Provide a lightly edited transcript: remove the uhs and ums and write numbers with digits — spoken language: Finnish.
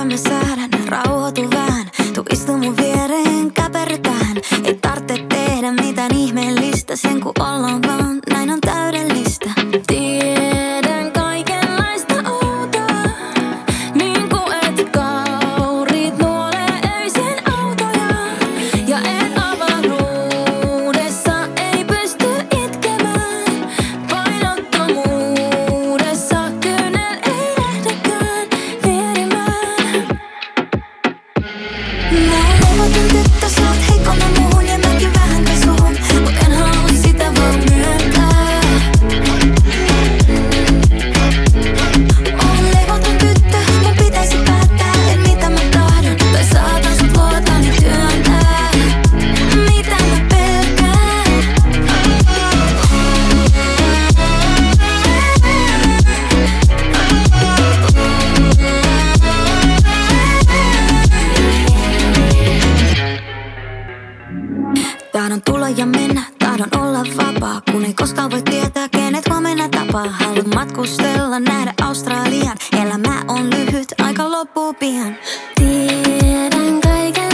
me saadaan rauhoitu vähän. Tuu istu mun viereen, käperrytään. Ei tarvitse tehdä mitään ihmeellistä, sen kun ollaan vaan, näin on täydellistä. Tiedän kaikenlaista outoa, niin kuin et kaurit nuolee öisin autoja. Ja et avaruudessa ei pysty itkemään, painottomuudessa kyynel ei lähdekään vierimään. Mä oon levoton tyttö, sä oot heikomman muuhun ja mäkin vähän kai suhun, mut en halua sitä vaan myöntää. Oon levoton tyttö, mun pitäisi päättää, et mitä mä tahdon, tai saatan sut luotani työntää. Mitä mä pelkään? Tahdon tulla ja mennä, tahdon olla vapaa, kun ei koskaan voi tietää, kenet huomenna tapaa. Haluan matkustella, nähdä Australian, elämä on lyhyt, aika loppuu pian. Tiedän kaiken